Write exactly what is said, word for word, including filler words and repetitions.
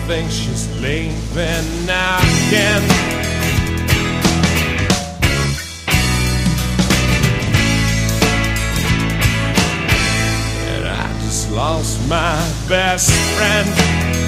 think she's leaving again. And I just lost my best friend.